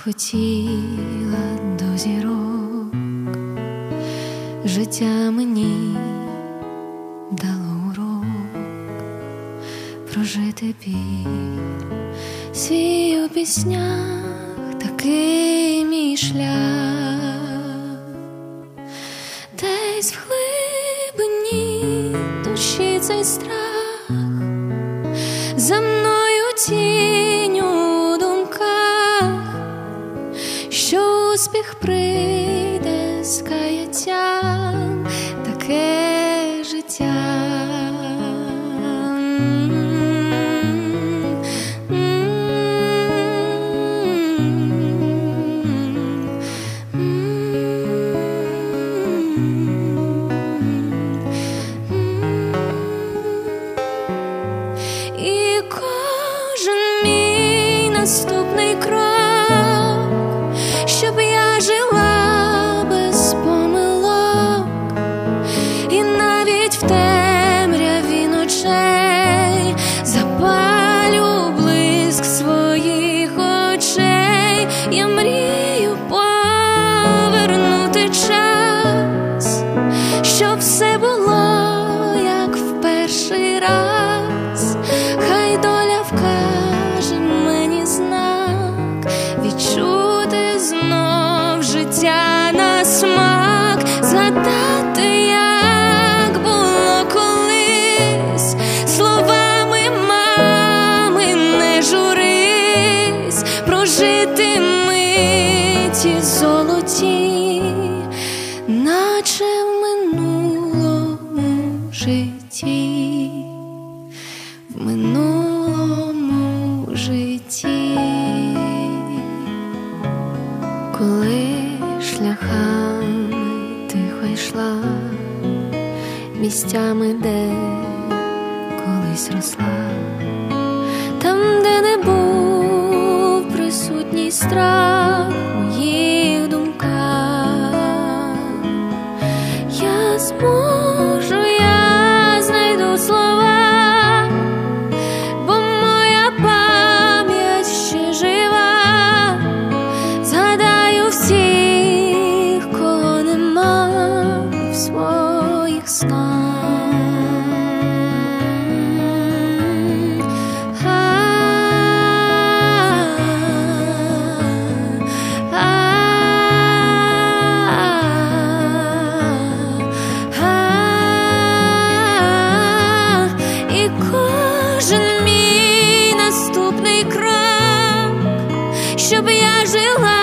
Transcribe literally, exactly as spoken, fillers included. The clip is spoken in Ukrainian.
хотіла до зірок, життя мені дало урок прожити біль свій у піснях, такий мій шлях. Десь в глибині душі цей страх за мною тінь у думках, що успіх прийде з каяттям, таке життя. І кожен мій наступний крок, щоб я жила без помилок, і навіть в темряві ночей запалю блиск своїх очей. Я мрію повернути час, щоб все було, як в перший раз. Хай доля вкаже мені знак, відчути знов життя на смак, згадати, як було колись, словами мами не журись, прожити миті золоті, наче в минулому житті, в минулому житті. Коли шляхами тихо йшла, місцями, де колись росла, там, де не був присутній страх у моїх думках, я зможу, я знайду слова, бо моя пам'ять ще жива. Згадаю всіх, кого нема в своїх снах. І кожен мій наступний крок, щоб я жила